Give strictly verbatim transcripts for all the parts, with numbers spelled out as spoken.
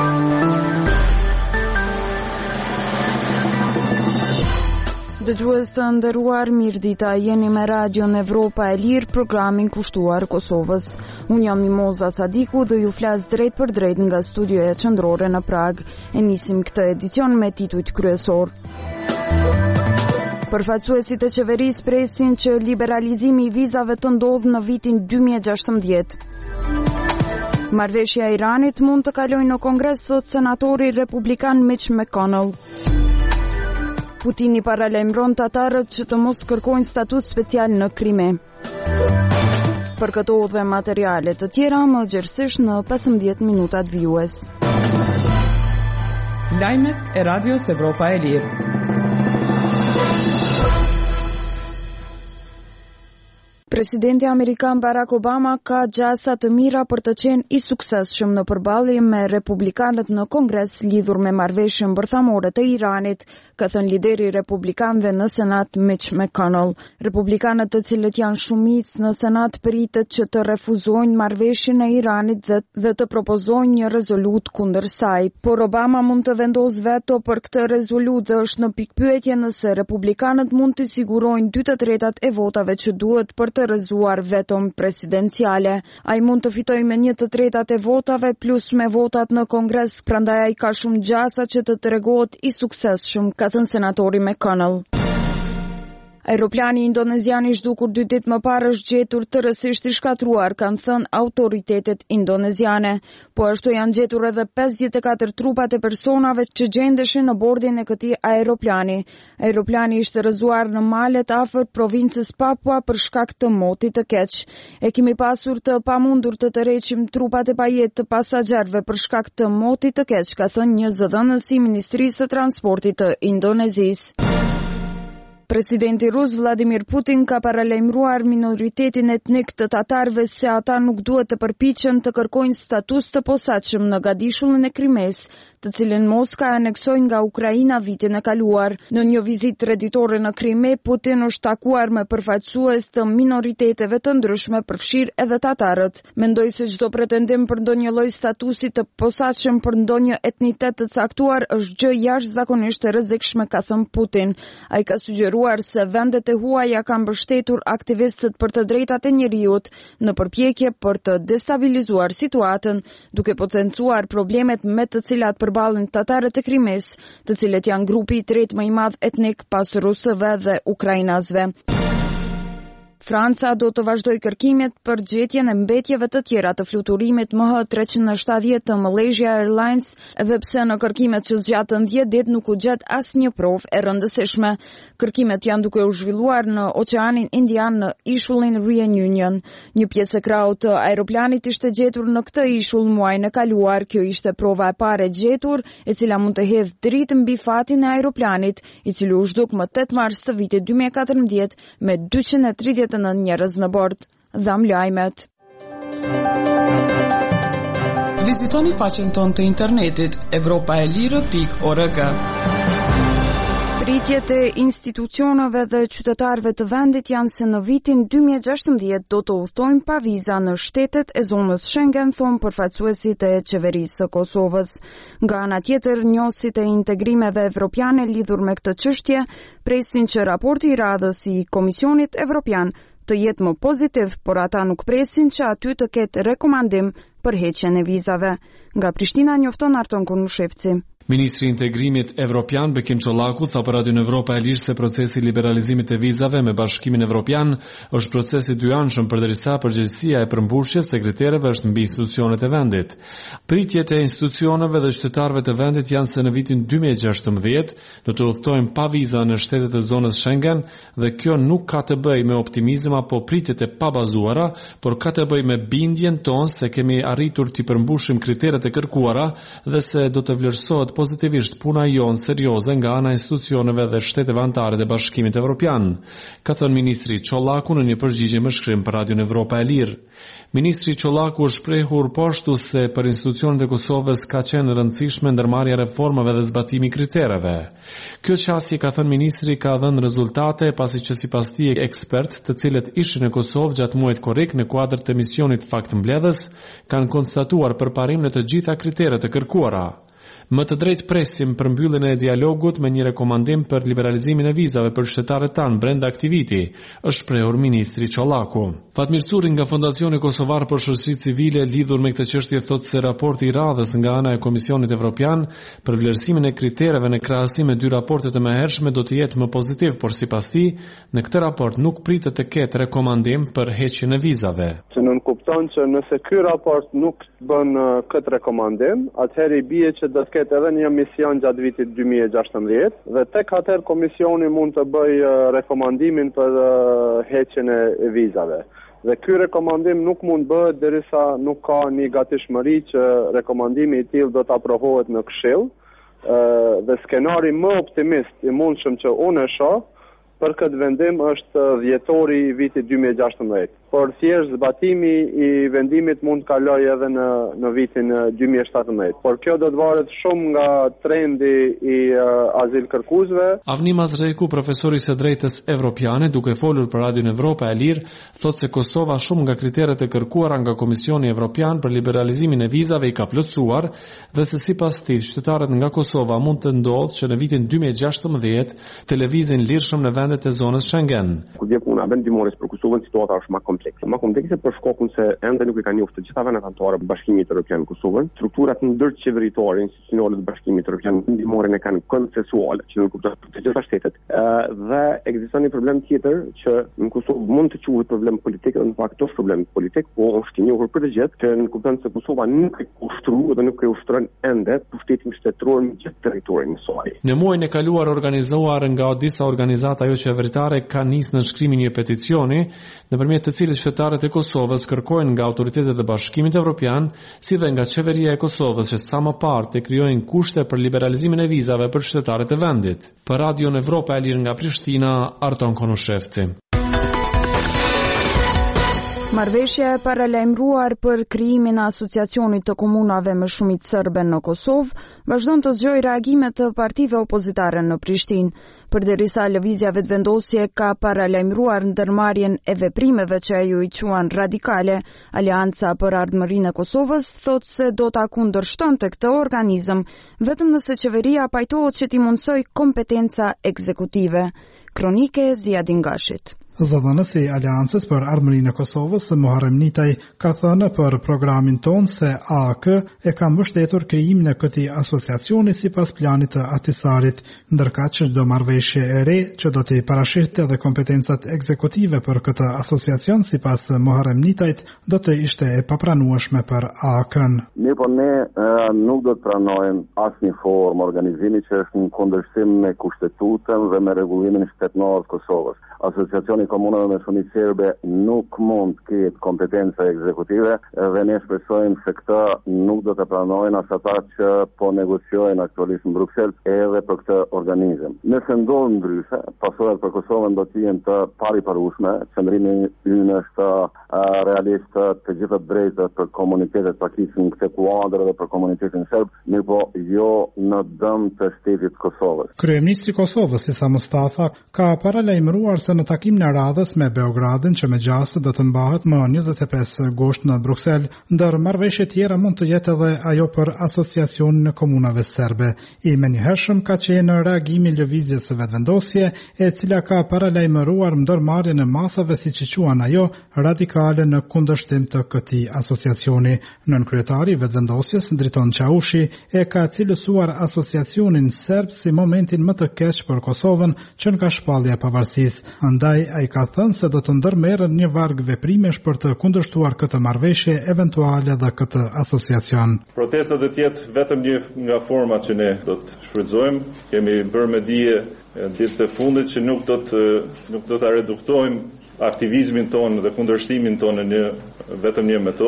Dëgjues të nderuar, mirëdita, jeni me Radion Evropa e Lirë, programin kushtuar Kosovës. Unë jam Mimoza Sadiku dhe ju flas drejt për drejt nga studioja qendrore në Prag. E nisim këtë edicion me titujt kryesor. Përfaqësuesit e qeverisë presin që liberalizimi i vizave të ndodhë në vitin dy mijë e gjashtëdhjetë. Marrëveshja e Iranit mund të kalojë në Kongres, thot senatori republikan Mitch McConnell. Putini paralajmëron tatarët që të mos kërkojnë status special në Krime. Për këto dhe materiale të tjera, më gjerësisht në pesëmbëdhjetë minutat vijues. Lajmet e Radios Evropa e Lirë. Presidenti amerikan Barack Obama ka gjasa të mira për të qenë i suksesshëm në përballje me republikanët në Kongres lidhur me marrëveshjen bërthamore të Iranit, ka thënë lideri republikanëve në Senat Mitch McConnell. Republikanët, të cilët janë shumicë në Senat, pritet që të refuzojnë marrëveshjen e Iranit dhe, dhe të propozojnë një rezolut kundër saj. Por Obama mund të vendosë veto për këtë rezolut dhe është në pikpyetje nëse republikanët mund të sigurojnë dy të tretat e votave që duhet për të rëzuar veton presidenciale. Ai mund të fitojë me një të tretat e votave plus me votat në Kongres, prandaj ai ka shumë gjasa që të tregohet i suksesshëm, ka thënë senatori McConnell. Aeroplani indonezian i zhdukur dy ditë më parë është gjetur tërësisht i shkatruar, kanë thënë autoritetet indoneziane. Po ashtu janë gjetur edhe pesëdhjetë e katër trupat e personave që gjendeshin në bordin e këtij aeroplani. Aeroplani ishte rrëzuar në malet afër provincës Papua për shkak të motit të keq. E kemi pasur të pamundur të tërheqim trupat e pajet të pasagjerëve për shkak të motit të keq, ka thënë një zëdhënës i Ministrisë së Transportit të Indonezisë. Presidenti rus Vladimir Putin ka paralajmëruar minoritetin etnik të tatarëve se ata nuk duhet të përpiqen të kërkojnë status të posaçëm në gadishullin e Krimes, të cilën Moska aneksoi nga Ukraina vitin e kaluar. Në një vizitë treditore në Krime, Putin është takuar me përfaqësues të minoriteteve të ndryshme, përfshirë edhe tatarët. Mendoi se çdo pretendim për ndonjë lloj statusi të posaçëm për ndonjë etnitet të caktuar është gjë jashtëzakonisht e rrezikshme, ka thënë Putin. Ai ka sugjeruar se vendet e huaja kanë mbështetur aktivistët për të drejtat e njerëzit në përpjekje për të destabilizuar situatën, duke potencuar problemet me të cilat përballen tatarët e Krimes, të cilët janë grupi i tretë më i madh etnik pas rusëve dhe ukrainasve. Franca do të vazhdoj kërkimet për gjetjen e mbetjeve të tjera të fluturimit M H tre shtatëdhjetë të Malaysia Airlines, edhe pse në kërkimet që zgjatën dhjetë ditë nuk u gjet asnjë provë e rëndësishme. Kërkimet janë duke u zhvilluar në Oqeanin Indian në ishullin Reunion. Një pjesë e krahut të aeroplanit ishte gjetur në këtë ishull muajin e kaluar. Kjo ishte prova e parë e gjetur, e cila mund të hedhë dritë mbi fatin e aeroplanit, i cili u zhduk më tetë mars të vitit dy mijë e katërmbëdhjetë me dyqind e tridhjetë në njerëz në bord. Dham lajmet. Vizitoni faqen tonë të internetit evropa e lirë pikë org. Pritjet e institucioneve dhe qytetarëve të vendit janë se në vitin dy mijë e gjashtëdhjetë do të udhtojnë pa viza në shtetet e zonës Schengen, thonë përfaqësuesit e qeverisë së Kosovës. Nga ana tjetër, njësit e integrimeve evropiane lidhur me këtë çështje presin që raporti i radhës i Komisionit Evropian të jetë më pozitiv, por ata nuk presin që aty të ketë rekomandim për heqjen e vizave. Nga Prishtina njofton Arton Konushevci. Ministri i Integrimit Evropian Bekim Çollaku tha për Radion Evropa e Lirë se procesi i liberalizimit të vizave me Bashkimin Evropian është proces i dyanshëm përderisa përgjegjësia e përmbushjes së kritereve është mbi institucionet e vendit. Pritjet e institucioneve dhe qytetarëve të vendit janë se në vitin dy mijë e gjashtëdhjetë do të udhtojnë pa viza në shtetet e zonës Schengen dhe kjo nuk ka të bëjë me optimizëm apo pritjet e pabazuara, por ka të bëjë me bindjen tonë se kemi arritur të përmbushim kriteret e kërkuara dhe se do të vlerësohet pozitivisht puna jonë serioze nga ana e institucioneve dhe shtetet anëtare të Bashkimit Evropian, ka thënë ministri Çollaku në një përgjigje me shkrim për Radion Evropa e Lirë. Ministri Çollaku është shprehur po ashtu se për institucionet e Kosovës ka qenë rëndësishme ndërmarrja reformave dhe zbatimi kritereve. Kjo qasje, ka thënë ministri, ka dhënë rezultate pasi që sipas tij ekspert, të cilët ishin në Kosovë gjatë muajit korrik në kuadër të misionit Faktmbledhës, kanë konstatuar përparim në të gjitha kriteret e kërkuara. Më të drejtë presim për mbylljen e dialogut me një rekomandim për liberalizimin e vizave për qytetarët tanë brenda aktiviti, është shprehur ministri Çollaku. Fatmir Curi nga Fondacioni Kosovar për Shoqëri Civile lidhur me këtë çështje thotë se raporti i radhës nga ana e Komisionit Evropian për vlerësimin e kritereve në krahasim me dy raportet e mëhershme do të jetë më pozitiv, por sipas tij, në këtë raport nuk pritet të ketë rekomandim për heqjen e vizave. Që nën kupton që nëse ky raport nuk bën uh, këtë rekomandim, atëherë i bie që do të ketë edhe një mision gjatë vitit dy mijë e gjashtëmbëdhjetë dhe tek atëherë komisioni mund të bëjë uh, rekomandimin për uh, heqjen e vizave. Dhe ky rekomandim nuk mund bëhet derisa nuk ka një gatishmëri që rekomandimi i tillë do të aprovohet në Këshill. Uh, dhe skenari më optimist i mundshëm që unë e shoh për këtë vendim është dhjetori i vitit dy mijë e gjashtëmbëdhjetë. Por thjesht zbatimi i vendimit mund të kalojë edhe në në vitin dy mijë e shtatëmbëdhjetë. Por kjo do të varet shumë nga trendi i uh, azil kërkuesve. Avni Mazreku, profesori së drejtës evropiane, duke folur për Radion Evropa e Lirë, thotë se Kosova shumë nga kriteret e kërkuara nga Komisioni Evropian për liberalizimin e vizave i ka plotësuar dhe se sipas tij qytetarët nga Kosova mund të ndodhë që në vitin dy mijë e gjashtëmbëdhjetë të lëvizin lirshëm në vendet e zonës Schengen. Kur vjen puna vendimores për Kosovën, situata është më komplekse. Më komplekse për shkakun se ende nuk i kanë njohur të gjitha vendet anëtare të Bashkimit Evropian në Kosovën. Strukturat ndërqeveritare institucionale të Bashkimit Evropian vendimore ne kanë konsensuale, që nuk kupton të gjitha shtetet. Dhe ekziston një problem tjetër që në Kosovë mund të quhet problem politik, në fakt është problem politik, por është i njohur për të gjithë, që nuk kupton se Kosova nuk e ushtron dhe nuk e ushtron ende pushtetin shtetëror në gjithë territorin e saj. Në muajin e kaluar organizuar nga disa organizata jo qeveritare ka nisë nënshkrimin një peticioni, nëpërmjet të cilit qytetarët e Kosovës kërkojnë nga autoritetet e Bashkimit Evropian, si dhe nga qeveria e Kosovës që sa më parë të krijojnë kushte për liberalizimin e vizave për qytetarët e vendit. Për Radion Evropa e Lirë nga Prishtina, Arton Konushevci. Marrëveshja e paralajmëruar për krijimin e asociacionit të komunave me shumicë serbe në Kosovë vazhdon të zgjojë reagime të partive opozitare në Prishtinë. Përderisa lëvizja vetëvendosje ka paralajmëruar ndërmarrjen e veprimeve që ajo i quan radikale, Aleanca për Ardhmërinë e Kosovës thotë se do ta kundërshtonte këtë organizëm vetëm nëse qeveria pajtohet që t'i mundsoj kompetenca ekzekutive. Kronike Ziadin Gashit. Zëdhënësi i Aleancës për Ardhmërinë e Kosovës, Muharrem Nitaj, ka thënë për programin tonë se A A K e ka mbështetur krijimin e këtij asociacioni sipas planit të Ahtisarit, ndërka që çdo marrëveshje e re që do të parashihte edhe kompetencat ekzekutive për këtë asociacion sipas Muharrem Nitajt do të ishte e papranueshme për A A K-n. Ne po ne uh, nuk do të pranojmë asnjë formë organizimi që është në kundërshtim me kushtetutën dhe me rregullimin shtetëror të Kosovës. Asociacioni komunave me shumicë serbe nuk mund të ketë kompetenca ekzekutive dhe ne shpresojmë se këta nuk do të pranojnë as ata që po negociojnë aktualisht në Bruksel edhe për këtë organizëm. Nëse ndodh ndryshe, pasojat për Kosovën do të jenë të pariparueshme, qëndrimi ynë është uh, realisht të gjitha drejtat për komunitetet pakisën këtë kuadër dhe për komunitetin serb, mirë po jo në dëm të shtetit Kosovës. Kryeministri i Kosovës, Isa Mustafa, ka paralajmëruar se në takim në radhës me Beogradin që me gjastë do të mbahet më njëzet e pesë gusht në Bruksel, ndër marrëveshje tjera mund të jetë edhe ajo për asociacionin e komunave serbe. I menjëhershëm ka qenë reagimi lëvizjes së vetëvendosje, e cila ka paralajmëruar ndërmarrjen e masave siç i quan ajo radikale në kundërshtim të këtij asociacioni. Nënkryetari i vetëvendosjes, Driton Çaushi, e ka cilësuar asociacionin serb si momentin më të keq për Kosovën që nga shpallja e pavarësisë. Andaj ai ka thënë se do të ndërmerren një varg veprimesh për të kundërshtuar këtë marrëveshje eventuale dhe këtë asociacion. Protesta do të jetë vetëm një nga format që ne do të shfrytëzojmë. Kemi bërë me dije ditët e fundit që nuk do të nuk do ta reduktojmë aktivizmin tonë dhe kundërshtimin tonë në një, vetëm një metodë.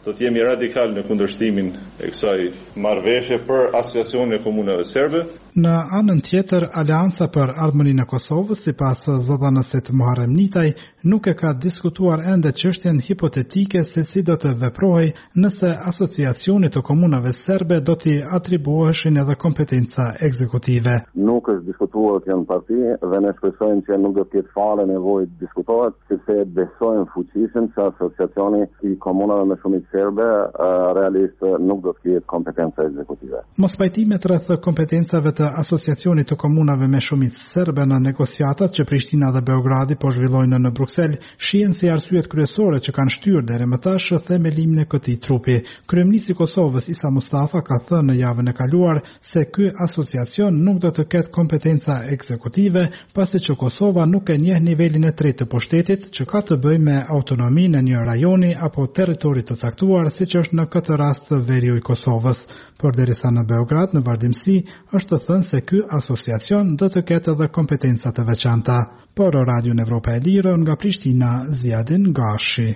do të jemi radikal në kundërshtimin e kësaj marrëveshje për Asociacionin e Komunave Serbe. Në anën tjetër, Aleanca për Ardhmërinë e Kosovës, sipas zëdhënësit Muharrem Nitaj, nuk e ka diskutuar ende çështjen hipotetike se si do të veprohej nëse Asociacioni të Komunave Serbe do t'i atribuoheshin edhe kompetenca ekzekutive. Nuk është diskutuar kjo në parti dhe ne shpresojmë që nuk do të ketë fare nevojë të diskutohet, sepse besojmë fuqishëm se Asociacioni i Komunave me Shumicë Serbe realisht nuk do të ketë kompetenca ekzekutive. Mos pajtimet rreth kompetencave të Asociacionit të Komunave me Shumicë Serbe në negociatat që Prishtina dhe Beogradi po zhvillojnë në Bruksel shihen si arsyet kryesore që kanë shtyrë deri më tash themelimin e këtij trupi. Kryeministri i Kosovës Isa Mustafa ka thënë në javën e kaluar se ky asociacion nuk do të ketë kompetenca ekzekutive, pasi që Kosova nuk e njeh nivelin e tretë të pushtetit që ka të bëjë me autonominë e një rajoni apo territori të caktuar, siç është në këtë rast veriu i Kosovës. Por derisa në Beograd, në vazhdimsi, është thënë se ky asociacion do të ketë edhe kompetenca të veçanta. Por Radio Evropa e Lirë nga Prishtina, Ziadin Gashi.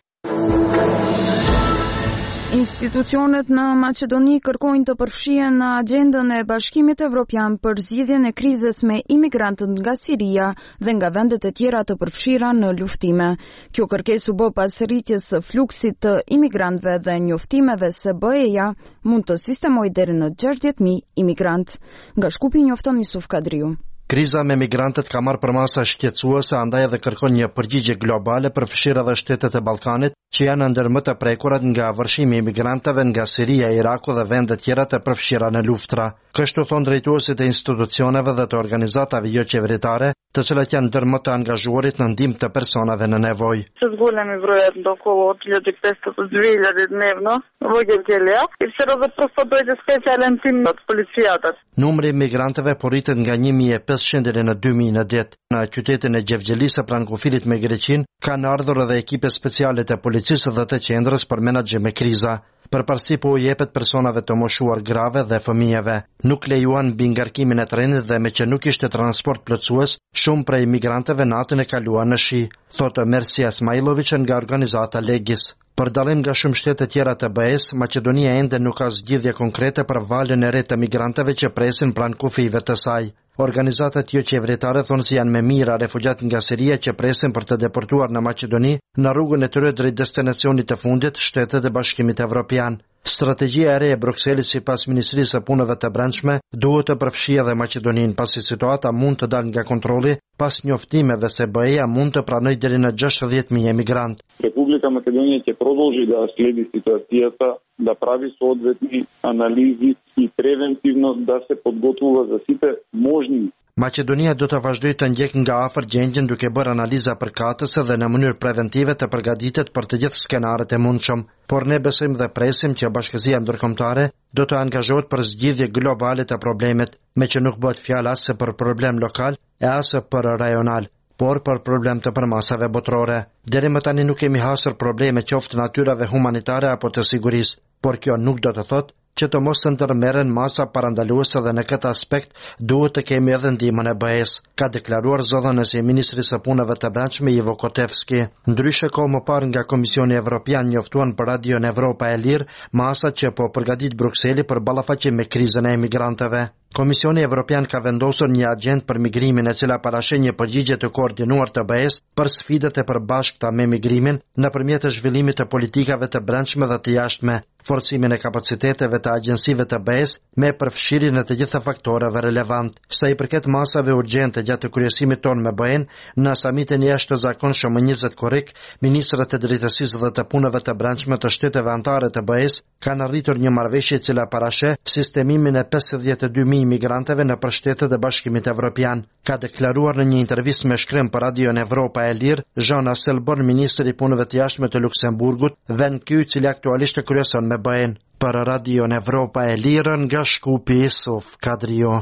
Institucionet në Maqedoni kërkojnë të përfshihen në agjendën e Bashkimit Evropian për zgjidhjen e krizës me imigrantët nga Siria dhe nga vendet e tjera të përfshira në luftime. Kjo kërkesë u bë pas rritjes së fluksit të imigrantëve dhe njoftimeve se B E-ja mund të sistemojë deri në gjashtëdhjetë mijë imigrant. Nga Shkupi njofton Yusuf Kadriu. Kriza me migrantët ka marrë përmasa shqetësuese, andaj edhe kërkon një përgjigje globale për fshirë edhe shtetet e Ballkanit, që janë ndër më të prekurat nga vërshimi i migrantëve nga Siria, Iraku dhe vende tjera të përfshira në luftra. Kështu thon drejtuesit e institucioneve dhe të organizatave jo qeveritare, të cilat janë ndër më të angazhuarit në ndihmë të personave në nevojë. С големи броят до около хиляда и петsto до две хиляди дневно во Герцелия и вчера за просто дойде специален тим от полицията. Numri i migrantëve po rritet nga një mijë e pesëqind deri në dy mijë në ditë. Në qytetin e Gjevgjelisë pranë kufirit me Greqinë kanë ardhur edhe ekipe speciale të policisë dhe të qendrës për menaxhim me kriza. Përparësi po u jepet personave të moshuar grave dhe fëmijëve. Nuk lejuan mbi ngarkimin e trenit dhe me që nuk ishte transport plotësues, shumë prej migrantëve natën e kaluan në shi, thotë Mersia Smajlović nga organizata Legis. Për dallim nga shumë shtete tjera të B E-s, Maqedonia ende nuk ka zgjidhje konkrete për valën e re të migrantëve që presin pranë kufive të saj. Organizatat jo qeveritare thonë se janë me mira refugjat nga Siria që presin për të deportuar në Maqedoni në rrugën e tyre drejt destinacionit të fundit, Shtetet e Bashkimit Evropian. Strategjia e re e Brukselit sipas Ministrisë së Punëve të Brendshme duhet të përfshijë edhe Maqedoninë, pasi situata mund të dalë nga kontrolli pas njoftimeve se B E-ja mund të pranojë deri në gjashtëdhjetë mijë emigrantë. Република Македонија ќе продолжи да следи ситуацијата, да прави соодветни анализи и превентивно да се подготвува за сите можни. Maqedonia do të vazhdojë të ndjek nga afër gjendjen duke bërë analiza përkatëse dhe në mënyrë preventive të përgatitet për të gjithë skenaret e mundshëm. Por ne besojmë dhe presim që Bashkësia Ndërkombëtare do të angazhohet për zgjidhje globale të problemit, me që nuk bëhet fjalë as për problem lokal e as për rajonal, por për problem të përmasave botërore. Deri më tani nuk kemi hasur probleme qoftë natyrave humanitare apo të sigurisë, por kjo nuk do të thotë që të mos të ndërmerren masa parandaluese dhe në këtë aspekt duhet të kemi edhe ndihmën e B E-s, ka deklaruar zëdhënësi i Ministrisë së Punëve të Brendshme Ivo Kotevski. Ndryshe kohë më parë nga Komisioni Evropian njoftuan për Radio Evropa e Lirë masa që po përgatit Brukseli për ballafaqim me krizën e emigrantëve. Komisioni Evropian ka vendosur një agjendë për migrimin e cila parashe një përgjigje të koordinuar të B E-s për sfidat e përbashkëta me migrimin nëpërmjet të zhvillimit të politikave të brendshme dhe të jashtme, forcimin e kapaciteteve të agjensive të B E-s me përfshirjen e të gjitha faktoreve relevant. Sa i përket masave urgjente gjatë kryesimit ton me B E-n, në samitin e jashtëzakonshëm më njëzet korrik, ministrat e drejtësisë dhe të punëve të brendshme të shteteve anëtare të B E-s kanë arritur një marrëveshje e cila parashe sistemimin e pesëdhjetë e dy mijë migrantëve në Shtetet e Bashkimit Evropian. Ka deklaruar në një intervistë me shkrim për Radio Evropa e Lirë, Jean Asselborn, ministri i punëve të jashtme të Luksemburgut, vend ky i cili aktualisht kryeson me B E-n. Për Radio Evropa e Lirë nga Shkupi Yusuf Kadrio.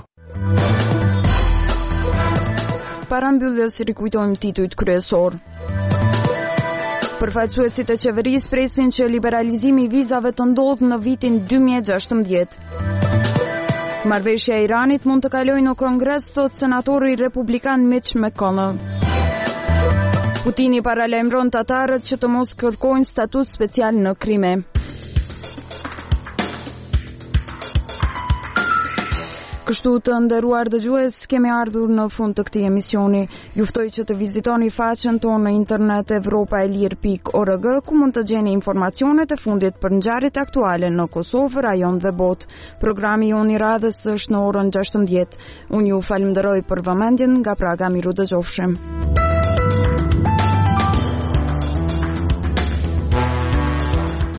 Para mbylljes rikujtojmë titujt kryesor. Përfaqësuesit e qeverisë presin që liberalizimi i vizave të ndodhë në vitin dy mijë e gjashtëdhjetë. Marrëveshja e Iranit mund të kalojë në Kongres, thot senatori republikan Mitch McConnell. Putini paralajmëron tatarët që të mos kërkojnë status special në Krime. Kështu të nderuar dëgjues, kemi ardhur në fund të këtij emisioni. Ju ftoj që të vizitoni faqen tonë në internet evropaelir pikë org, ku mund të gjeni informacionet e fundit për ngjarjet aktuale në Kosovë, rajon dhe botë. Programi jonë i radhës është në orën gjashtëmbëdhjetë. Unë ju falenderoj për vëmendjen, nga Praga miru dëgjofshim.